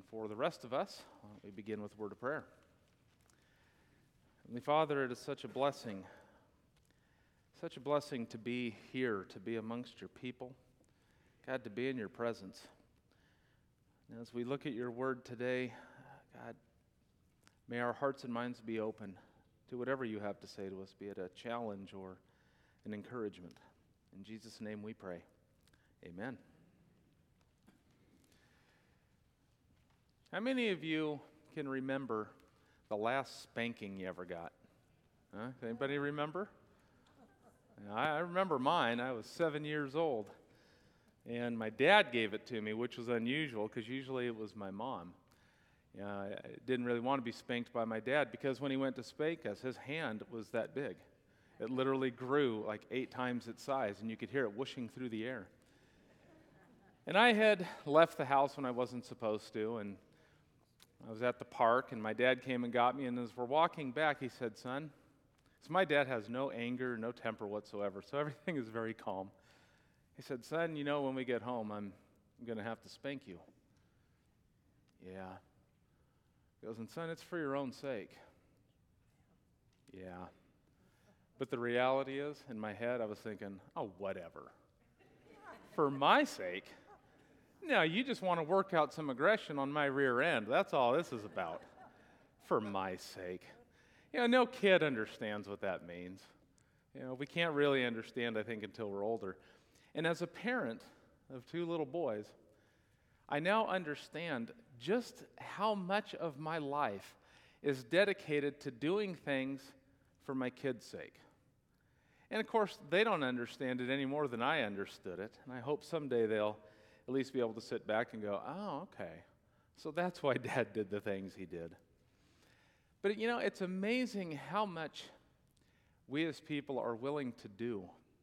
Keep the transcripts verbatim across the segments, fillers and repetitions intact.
for the rest of us, uh, we begin with a word of prayer. Heavenly Father, it is such a blessing, such a blessing to be here, to be amongst your people. God, to be in your presence. And as we look at your word today, God, may our hearts and minds be open to whatever you have to say to us, be it a challenge or an encouragement. In Jesus' name we pray. Amen. How many of you can remember the last spanking you ever got? Huh? Anybody remember? I remember mine. I was seven years old. And my dad gave it to me, which was unusual because usually it was my mom. Uh, I didn't really want to be spanked by my dad because when he went to spank us, his hand was that big. It literally grew like eight times its size, and you could hear it whooshing through the air. And I had left the house when I wasn't supposed to, and I was at the park, and my dad came and got me, and as we're walking back, he said, "Son," so my dad has no anger, no temper whatsoever, so everything is very calm. He said, "Son, you know, when we get home, I'm, I'm going to have to spank you." Yeah. He goes, "And son, it's for your own sake." Yeah. But the reality is, in my head, I was thinking, oh, whatever. For my sake? No, you just want to work out some aggression on my rear end. That's all this is about. For my sake. You know, no kid understands what that means. You know, we can't really understand, I think, until we're older. And as a parent of two little boys, I now understand just how much of my life is dedicated to doing things for my kids' sake. And of course, they don't understand it any more than I understood it. And I hope someday they'll at least be able to sit back and go, oh, okay. So that's why Dad did the things he did. But you know, it's amazing how much we as people are willing to do.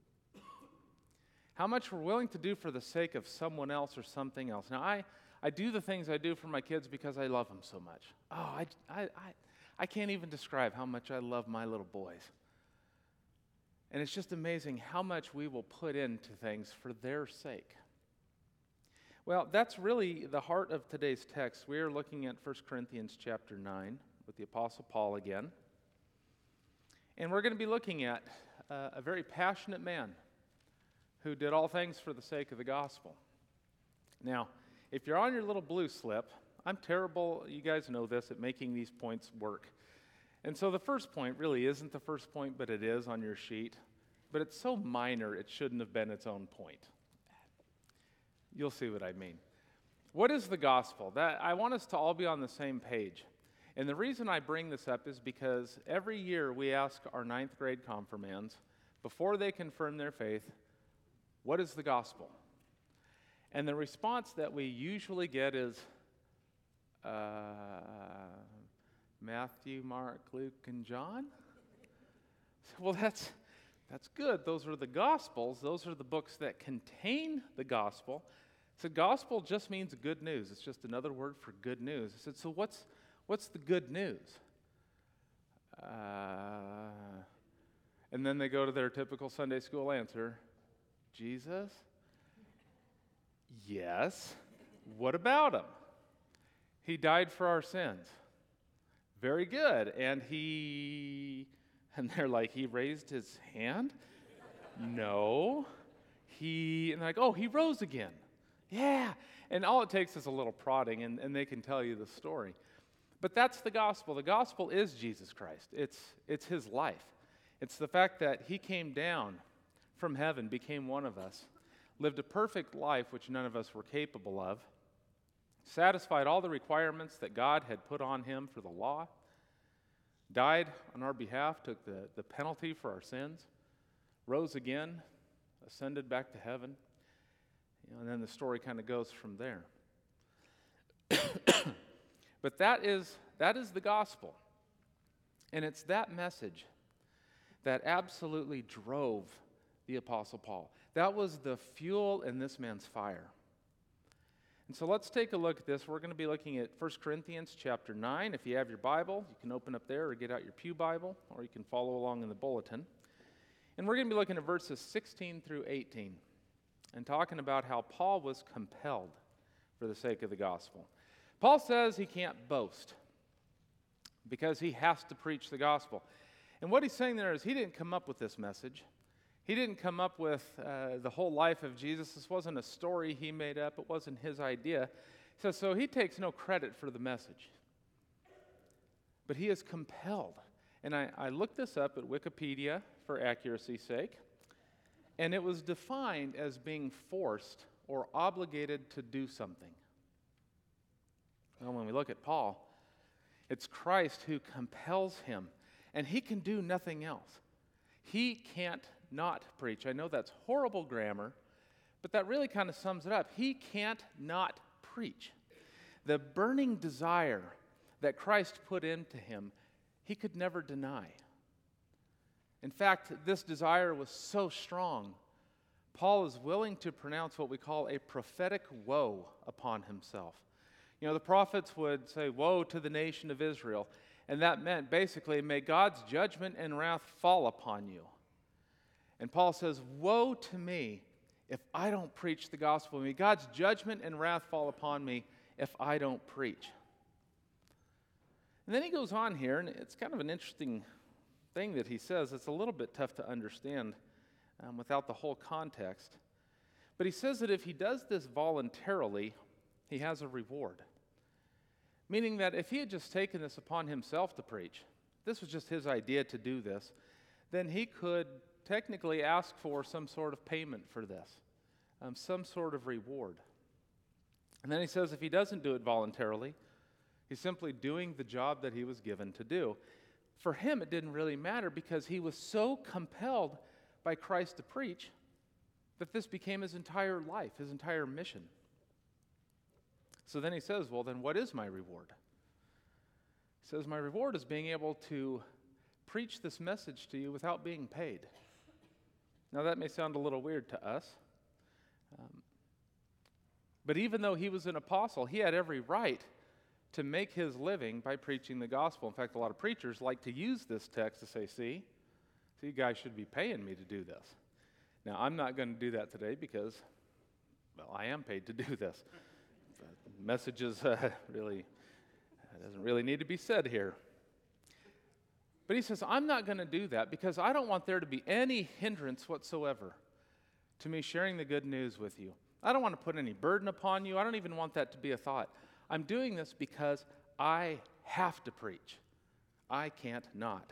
How much we're willing to do for the sake of someone else or something else. Now, I, I do the things I do for my kids because I love them so much. Oh, I, I, I, I can't even describe how much I love my little boys. And it's just amazing how much we will put into things for their sake. Well, that's really the heart of today's text. We are looking at First Corinthians chapter nine with the Apostle Paul again. And we're going to be looking at uh, a very passionate man who did all things for the sake of the gospel. Now, if you're on your little blue slip, I'm terrible, you guys know this, at making these points work. And so the first point really isn't the first point, but it is on your sheet. But it's so minor, it shouldn't have been its own point. You'll see what I mean. What is the gospel? That I want us to all be on the same page. And the reason I bring this up is because every year we ask our ninth grade confirmands, before they confirm their faith, what is the gospel? And the response that we usually get is uh, Matthew, Mark, Luke, and John? Well, that's, that's good. Those are the gospels. Those are the books that contain the gospel. So gospel just means good news. It's just another word for good news. I said, so what's, what's the good news? Uh, and then they go to their typical Sunday school answer. Jesus? Yes. What about him? He died for our sins. Very good. And he, and they're like, he raised his hand? No. He, and they're like, oh, he rose again. Yeah. And all it takes is a little prodding, and, and they can tell you the story. But that's the gospel. The gospel is Jesus Christ. It's, it's his life. It's the fact that he came down from heaven, became one of us, lived a perfect life which none of us were capable of, satisfied all the requirements that God had put on him for the law, died on our behalf, took the, the penalty for our sins, rose again, ascended back to heaven, you know, and then the story kind of goes from there. But that is, that is the gospel. And it's that message that absolutely drove the Apostle Paul. That was the fuel in this man's fire. And so let's take a look at this. We're going to be looking at First Corinthians chapter nine. If you have your Bible, you can open up there or get out your pew Bible, or you can follow along in the bulletin. And we're going to be looking at verses sixteen through eighteen and talking about how Paul was compelled for the sake of the gospel. Paul says he can't boast because he has to preach the gospel. And what he's saying there is he didn't come up with this message. He didn't come up with uh, the whole life of Jesus. This wasn't a story he made up. It wasn't his idea. He says, so he takes no credit for the message. But he is compelled. And I, I looked this up at Wikipedia for accuracy's sake. And it was defined as being forced or obligated to do something. Well, when we look at Paul, it's Christ who compels him. And he can do nothing else. He can't not preach. I know that's horrible grammar, but that really kind of sums it up. He can't not preach. The burning desire that Christ put into him, he could never deny. In fact, this desire was so strong, Paul is willing to pronounce what we call a prophetic woe upon himself. You know, the prophets would say, woe to the nation of Israel. And that meant basically, may God's judgment and wrath fall upon you. And Paul says, woe to me if I don't preach the gospel. May God's judgment and wrath fall upon me if I don't preach. And then he goes on here, and it's kind of an interesting thing that he says. It's a little bit tough to understand um, without the whole context. But he says that if he does this voluntarily, he has a reward. Meaning that if he had just taken this upon himself to preach, this was just his idea to do this, then he could technically ask for some sort of payment for this, um, some sort of reward. And then he says if he doesn't do it voluntarily, he's simply doing the job that he was given to do. For him, it didn't really matter because he was so compelled by Christ to preach that this became his entire life, his entire mission. So then he says, well, then what is my reward? He says, my reward is being able to preach this message to you without being paid. Now, that may sound a little weird to us. Um, but even though he was an apostle, he had every right to make his living by preaching the gospel. In fact, a lot of preachers like to use this text to say, see, see, you guys should be paying me to do this. Now, I'm not going to do that today because, well, I am paid to do this. The message is uh, really, uh, doesn't really need to be said here. But he says, I'm not going to do that because I don't want there to be any hindrance whatsoever to me sharing the good news with you. I don't want to put any burden upon you. I don't even want that to be a thought. I'm doing this because I have to preach. I can't not.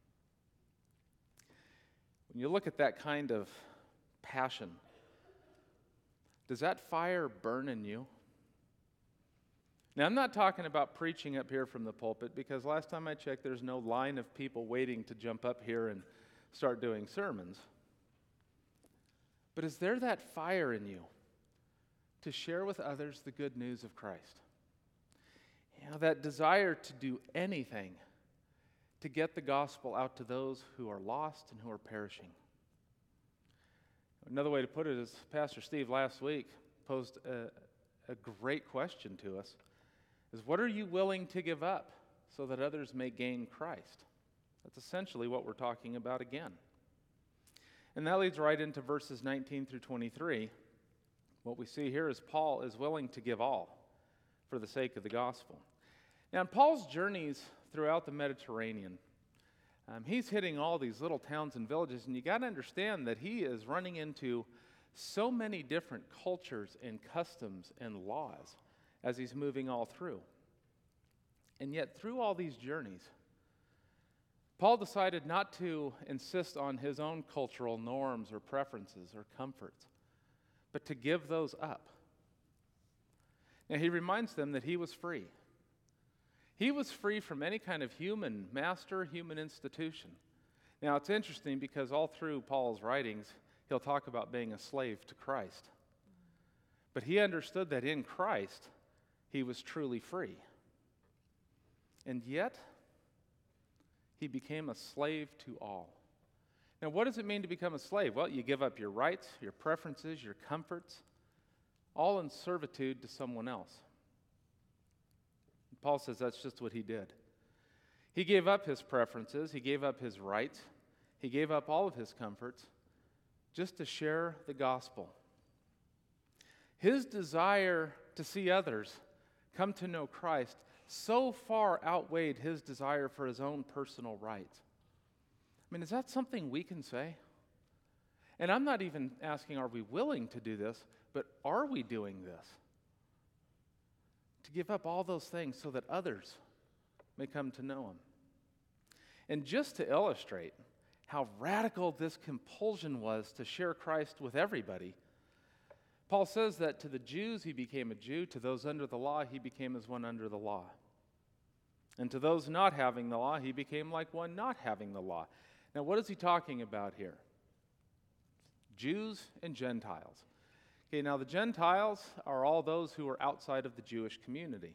When you look at that kind of passion, does that fire burn in you? Now, I'm not talking about preaching up here from the pulpit because last time I checked, there's no line of people waiting to jump up here and start doing sermons. But is there that fire in you to share with others the good news of Christ? You know, that desire to do anything to get the gospel out to those who are lost and who are perishing. Another way to put it is Pastor Steve last week posed a, a great question to us. Is what are you willing to give up so that others may gain Christ? That's essentially what we're talking about again. And that leads right into verses nineteen through twenty-three. What we see here is Paul is willing to give all for the sake of the gospel. Now, in Paul's journeys throughout the Mediterranean, um, he's hitting all these little towns and villages, and you got to understand that he is running into so many different cultures and customs and laws as he's moving all through. And yet, through all these journeys, Paul decided not to insist on his own cultural norms or preferences or comforts, but to give those up. Now, he reminds them that he was free. He was free from any kind of human master, human institution. Now, it's interesting because all through Paul's writings, he'll talk about being a slave to Christ. But he understood that in Christ, he was truly free. And yet, he became a slave to all. Now, what does it mean to become a slave? Well, you give up your rights, your preferences, your comforts, all in servitude to someone else. Paul says that's just what he did. He gave up his preferences, he gave up his rights, he gave up all of his comforts just to share the gospel. His desire to see others come to know Christ, so far outweighed his desire for his own personal rights. I mean, is that something we can say? And I'm not even asking, are we willing to do this, but are we doing this? To give up all those things so that others may come to know him. And just to illustrate how radical this compulsion was to share Christ with everybody, Paul says that to the Jews he became a Jew, to those under the law he became as one under the law. And to those not having the law, he became like one not having the law. Now, what is he talking about here? Jews and Gentiles. Okay, now the Gentiles are all those who are outside of the Jewish community.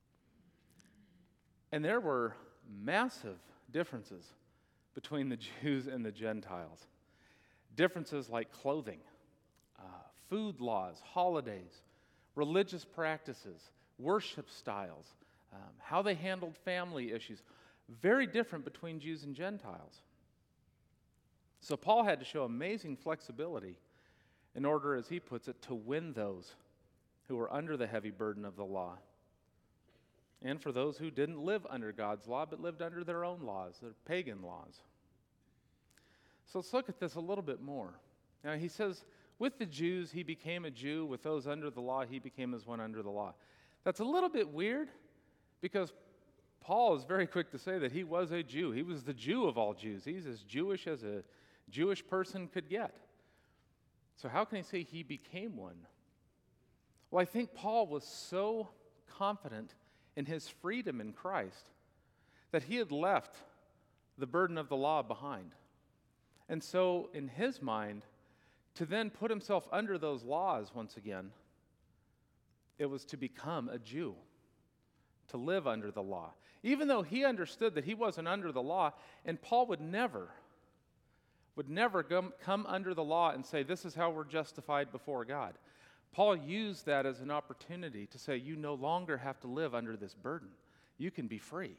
And there were massive differences between the Jews and the Gentiles. Differences like clothing, uh, food laws, holidays, religious practices, worship styles, um, how they handled family issues. Very different between Jews and Gentiles. So Paul had to show amazing flexibility in order, as he puts it, to win those who were under the heavy burden of the law. And for those who didn't live under God's law, but lived under their own laws, their pagan laws. So let's look at this a little bit more. Now he says, with the Jews he became a Jew, with those under the law he became as one under the law. That's a little bit weird, because Paul is very quick to say that he was a Jew. He was the Jew of all Jews. He's as Jewish as a Jewish person could get. So how can he say he became one? Well, I think Paul was so confident in his freedom in Christ that he had left the burden of the law behind. And so in his mind, to then put himself under those laws once again, it was to become a Jew, to live under the law. Even though he understood that he wasn't under the law, and Paul would never, would never come under the law and say, this is how we're justified before God. Paul used that as an opportunity to say, you no longer have to live under this burden. You can be free.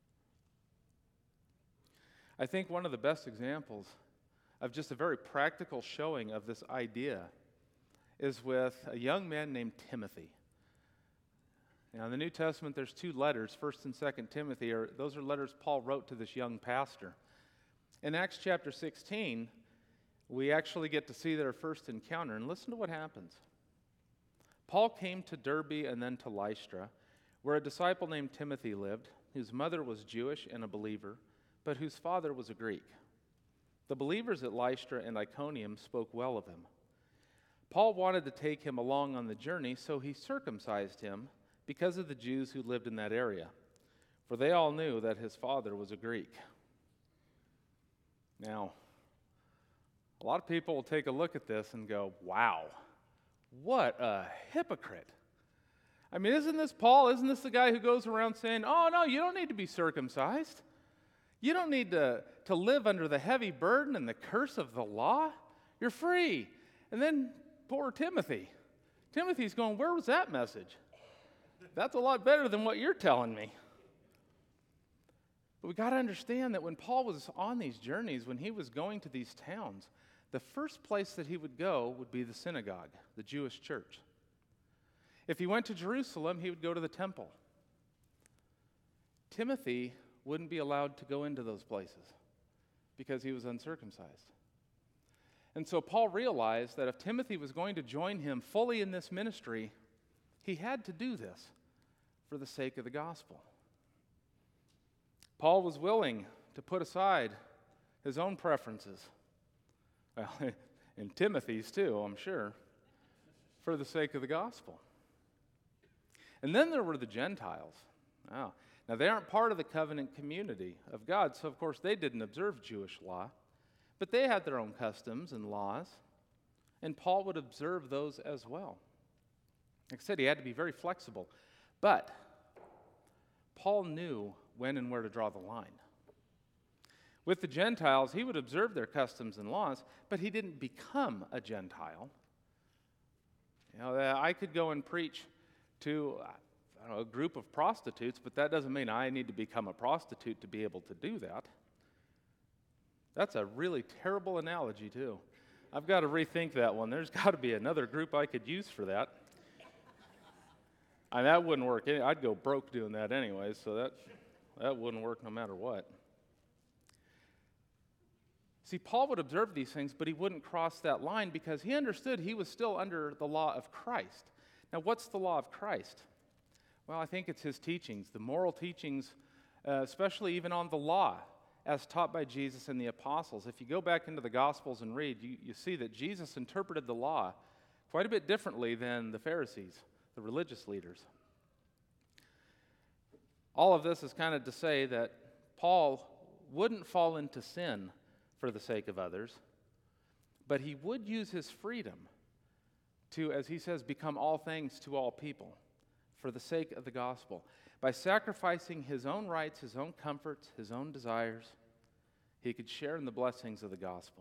I think one of the best examples of just a very practical showing of this idea is with a young man named Timothy. Now, in the New Testament, there's two letters, First and Second Timothy. Are, those are letters Paul wrote to this young pastor. In Acts chapter sixteen, we actually get to see their first encounter. And listen to what happens. Paul came to Derbe and then to Lystra, where a disciple named Timothy lived, whose mother was Jewish and a believer, but whose father was a Greek. The believers at Lystra and Iconium spoke well of him. Paul wanted to take him along on the journey, so he circumcised him because of the Jews who lived in that area, for they all knew that his father was a Greek. Now, a lot of people will take a look at this and go, wow, what a hypocrite. I mean, isn't this Paul? Isn't this the guy who goes around saying, oh, no, you don't need to be circumcised. You don't need to, to live under the heavy burden and the curse of the law. You're free. And then poor Timothy. Timothy's going, where was that message? That's a lot better than what you're telling me. But we got to understand that when Paul was on these journeys, when he was going to these towns, the first place that he would go would be the synagogue, the Jewish church. If he went to Jerusalem, he would go to the temple. Timothy wouldn't be allowed to go into those places because he was uncircumcised. And so Paul realized that if Timothy was going to join him fully in this ministry, he had to do this for the sake of the gospel. Paul was willing to put aside his own preferences, well, and Timothy's too, I'm sure, for the sake of the gospel. And then there were the Gentiles. Wow. Now, they aren't part of the covenant community of God, so of course they didn't observe Jewish law, but they had their own customs and laws, and Paul would observe those as well. Like I said, he had to be very flexible, but Paul knew when and where to draw the line. With the Gentiles, he would observe their customs and laws, but he didn't become a Gentile. You know, I could go and preach to I don't know, a group of prostitutes, but that doesn't mean I need to become a prostitute to be able to do that. That's a really terrible analogy, too. I've got to rethink that one. There's got to be another group I could use for that. I mean, that wouldn't work. I'd go broke doing that anyway, so that, that wouldn't work no matter what. See, Paul would observe these things, but he wouldn't cross that line because he understood he was still under the law of Christ. Now, what's the law of Christ? Well, I think it's his teachings, the moral teachings, uh, especially even on the law, as taught by Jesus and the apostles. If you go back into the Gospels and read, you, you see that Jesus interpreted the law quite a bit differently than the Pharisees, the religious leaders. All of this is kind of to say that Paul wouldn't fall into sin for the sake of others, but he would use his freedom to, as he says, become all things to all people for the sake of the gospel. By sacrificing his own rights, his own comforts, his own desires, he could share in the blessings of the gospel.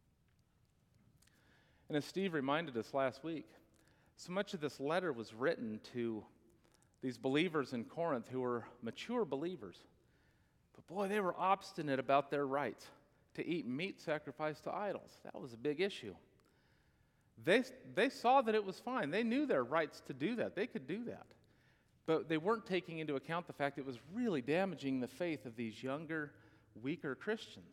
And as Steve reminded us last week, so much of this letter was written to these believers in Corinth who were mature believers. But boy, they were obstinate about their rights to eat meat sacrificed to idols. That was a big issue. They, they saw that it was fine. They knew their rights to do that. They could do that. But they weren't taking into account the fact it was really damaging the faith of these younger, weaker Christians.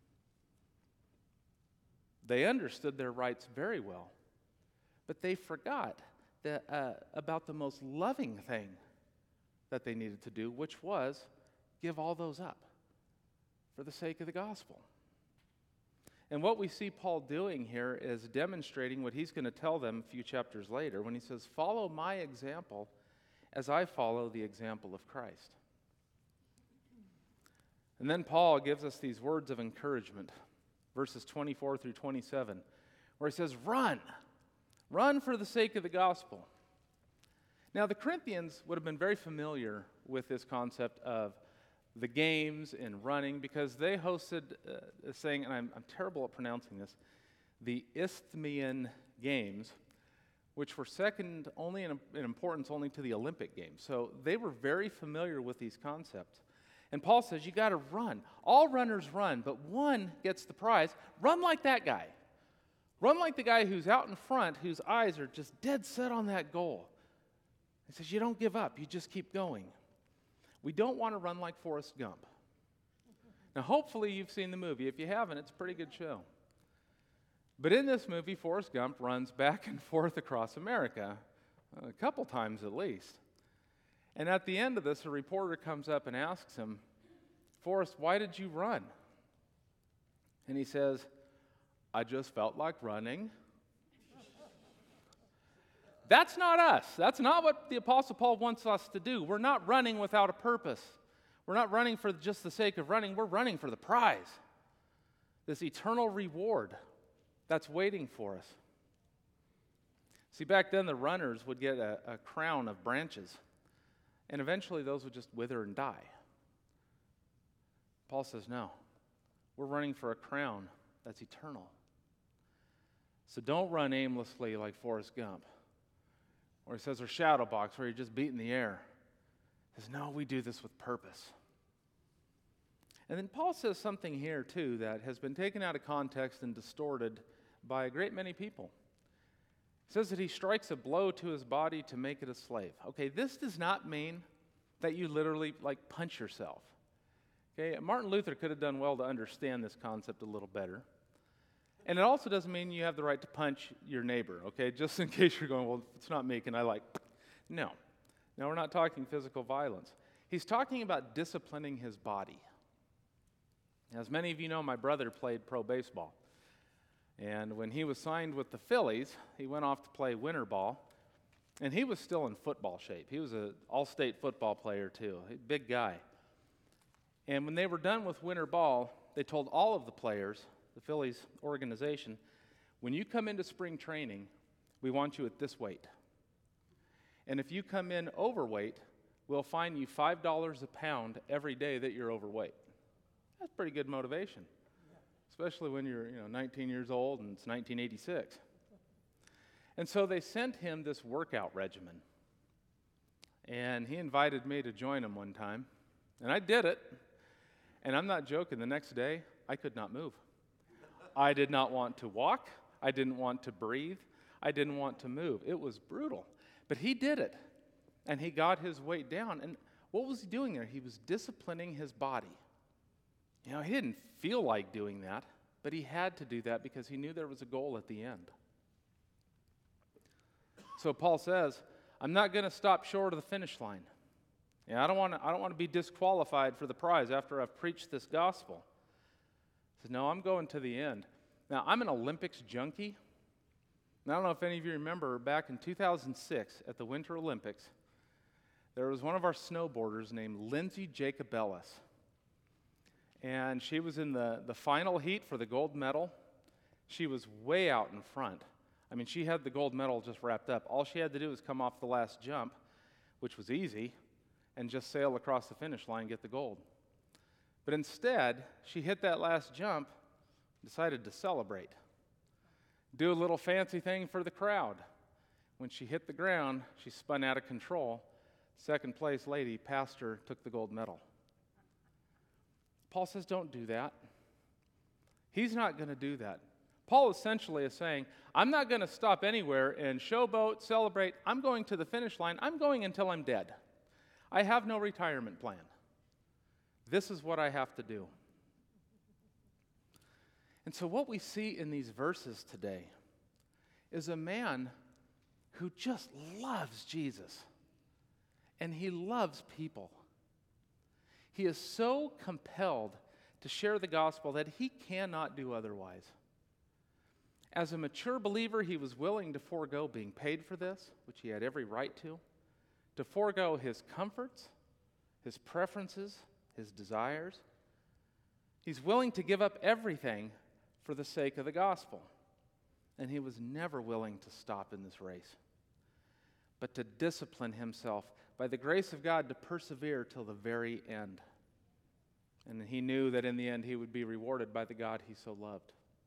They understood their rights very well, but they forgot that, uh, about the most loving thing that they needed to do, which was give all those up for the sake of the gospel. And what we see Paul doing here is demonstrating what he's going to tell them a few chapters later when he says, "Follow my example as I follow the example of Christ." And then Paul gives us these words of encouragement, verses twenty-four through twenty-seven, where he says, "Run, run for the sake of the gospel." Now, the Corinthians would have been very familiar with this concept of the games and running because they hosted uh, a thing, and I'm, I'm terrible at pronouncing this, the Isthmian Games, which were second only in, in importance only to the Olympic Games. So they were very familiar with these concepts. And Paul says, you got to run. All runners run, but one gets the prize. Run like that guy. Run like the guy who's out in front, whose eyes are just dead set on that goal. He says, you don't give up. You just keep going. We don't want to run like Forrest Gump. Now, hopefully you've seen the movie. If you haven't, it's a pretty good show. But in this movie, Forrest Gump runs back and forth across America, a couple times at least. And at the end of this, a reporter comes up and asks him, "Forrest, why did you run?" And he says, "I just felt like running." That's not us. That's not what the Apostle Paul wants us to do. We're not running without a purpose. We're not running for just the sake of running. We're running for the prize, this eternal reward that's waiting for us. See, back then the runners would get a, a crown of branches, and eventually those would just wither and die. Paul says, no, we're running for a crown that's eternal. So don't run aimlessly like Forrest Gump. Or he says, or shadow box, where you're just beating the air. He says, no, we do this with purpose. And then Paul says something here, too, that has been taken out of context and distorted by a great many people. He says that he strikes a blow to his body to make it a slave. Okay, this does not mean that you literally, like, punch yourself. Okay, Martin Luther could have done well to understand this concept a little better. And it also doesn't mean you have the right to punch your neighbor, okay? Just in case you're going, well, it's not me, can I like, no. No, we're not talking physical violence. He's talking about disciplining his body. As many of you know, my brother played pro baseball. And when he was signed with the Phillies, he went off to play winter ball. And he was still in football shape. He was an all-state football player, too, a big guy. And when they were done with winter ball, they told all of the players, the Phillies organization, when you come into spring training, we want you at this weight. And if you come in overweight, we'll fine you five dollars a pound every day that you're overweight. That's pretty good motivation, especially when you're you know, nineteen years old and it's nineteen eighty-six. And so they sent him this workout regimen. And he invited me to join him one time. And I did it. And I'm not joking, the next day, I could not move. I did not want to walk. I didn't want to breathe. I didn't want to move. It was brutal. But he did it. and he got his weight down. And what was he doing there? He was disciplining his body. You know, he didn't feel like doing that, but he had to do that because he knew there was a goal at the end. So Paul says, I'm not going to stop short of the finish line. Yeah, I don't want to I don't want to be disqualified for the prize after I've preached this gospel. He says, no, I'm going to the end. Now, I'm an Olympics junkie. And I don't know if any of you remember back in two thousand six at the Winter Olympics, there was one of our snowboarders named Lindsay Jacobellis. And she was in the, the final heat for the gold medal. She was way out in front. I mean, she had the gold medal just wrapped up. All she had to do was come off the last jump, which was easy, and just sail across the finish line and get the gold. But instead, she hit that last jump, decided to celebrate. Do a little fancy thing for the crowd. When she hit the ground, she spun out of control. Second place lady passed her, took the gold medal. Paul says, don't do that. He's not going to do that. Paul essentially is saying, I'm not going to stop anywhere and showboat, celebrate. I'm going to the finish line. I'm going until I'm dead. I have no retirement plan. This is what I have to do. And so what we see in these verses today is a man who just loves Jesus. And he loves people. He is so compelled to share the gospel that he cannot do otherwise. As a mature believer, he was willing to forego being paid for this, which he had every right to, to forego his comforts, his preferences, his desires. He's willing to give up everything for the sake of the gospel. And he was never willing to stop in this race, but to discipline himself by the grace of God to persevere till the very end. And he knew that in the end he would be rewarded by the God he so loved.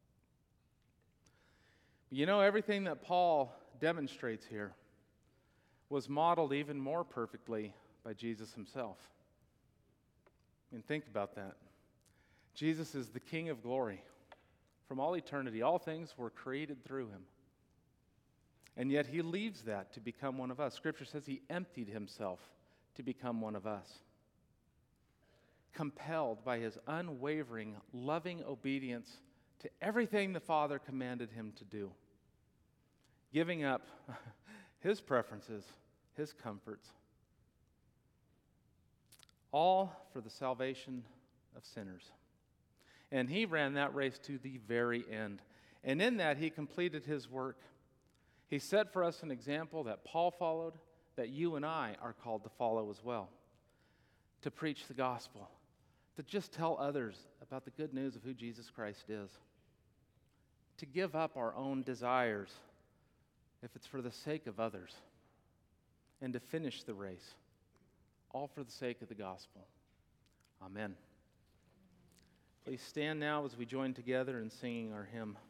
But you know, everything that Paul demonstrates here was modeled even more perfectly by Jesus himself. I mean, think about that. Jesus is the King of glory. From all eternity, all things were created through him. And yet he leaves that to become one of us. Scripture says he emptied himself to become one of us. Compelled by his unwavering, loving obedience to everything the Father commanded him to do. Giving up his preferences, his comforts. All for the salvation of sinners. And he ran that race to the very end. And in that, he completed his work. He set for us an example that Paul followed, that you and I are called to follow as well. To preach the gospel. To just tell others about the good news of who Jesus Christ is. To give up our own desires, if it's for the sake of others. And to finish the race. All for the sake of the gospel. Amen. Please stand now as we join together in singing our hymn.